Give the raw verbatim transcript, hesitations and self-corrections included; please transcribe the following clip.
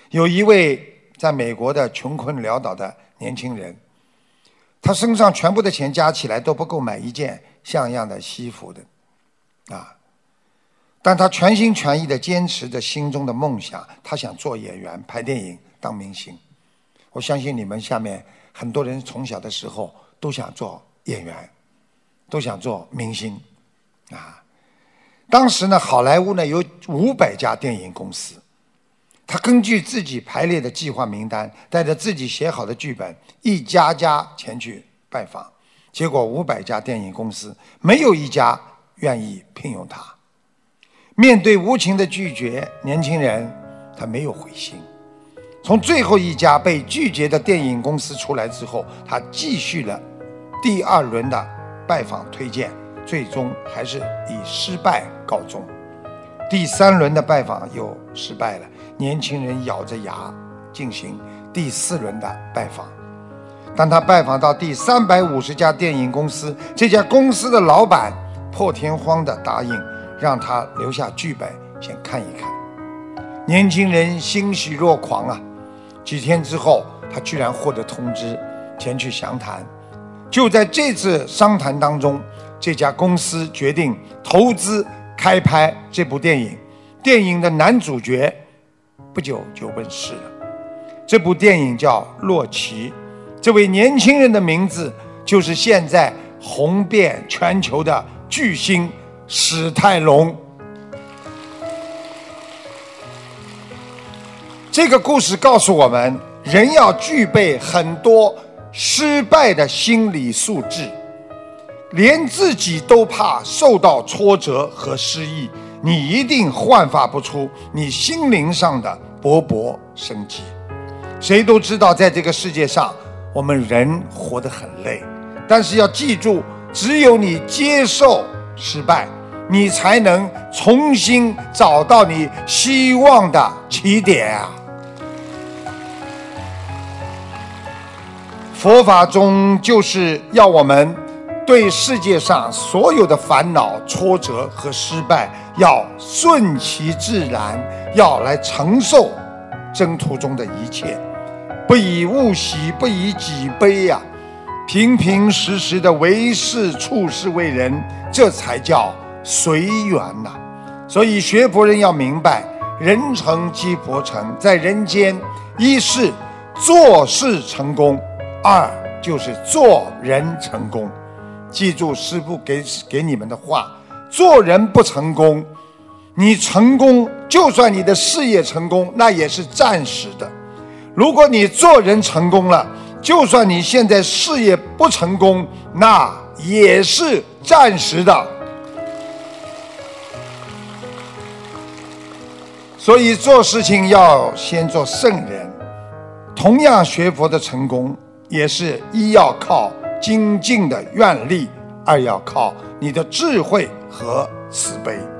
有一位在美国的穷困潦倒的年轻人，他身上全部的钱加起来都不够买一件像样的西服的啊！但他全心全意地坚持着心中的梦想，他想做演员、拍电影、当明星。我相信你们下面很多人从小的时候都想做演员，都想做明星啊！当时呢，好莱坞呢有五百家电影公司，他根据自己排列的计划名单，带着自己写好的剧本，一家家前去拜访。结果五百家电影公司没有一家愿意聘用他。面对无情的拒绝，年轻人他没有灰心。从最后一家被拒绝的电影公司出来之后，他继续了第二轮的拜访推荐，最终还是以失败告终。第三轮的拜访又失败了，年轻人咬着牙进行第四轮的拜访。当他拜访到第三百五十家电影公司，这家公司的老板破天荒地答应让他留下剧本先看一看。年轻人欣喜若狂啊！几天之后，他居然获得通知，前去详谈。就在这次商谈当中，这家公司决定投资开拍这部电影。电影的男主角不久就问世了。这部电影叫《洛奇》，这位年轻人的名字就是现在红遍全球的巨星史泰龙。这个故事告诉我们，人要具备很多失败的心理素质，连自己都怕受到挫折和失意，你一定焕发不出你心灵上的勃勃生机。谁都知道，在这个世界上，我们人活得很累，但是要记住，只有你接受失败，你才能重新找到你希望的起点啊！佛法中就是要我们对世界上所有的烦恼、挫折和失败要顺其自然，要来承受征途中的一切，不以物喜，不以己悲呀、啊！平平实实的为事处事为人，这才叫随缘呐、啊。所以学佛人要明白，人成即佛成，在人间，一是做事成功，二就是做人成功。记住师父给给你们的话，做人不成功，你成功，就算你的事业成功，那也是暂时的。如果你做人成功了，就算你现在事业不成功，那也是暂时的。所以做事情要先做圣人。同样学佛的成功，也是一要靠精进的愿力，二要靠你的智慧和慈悲。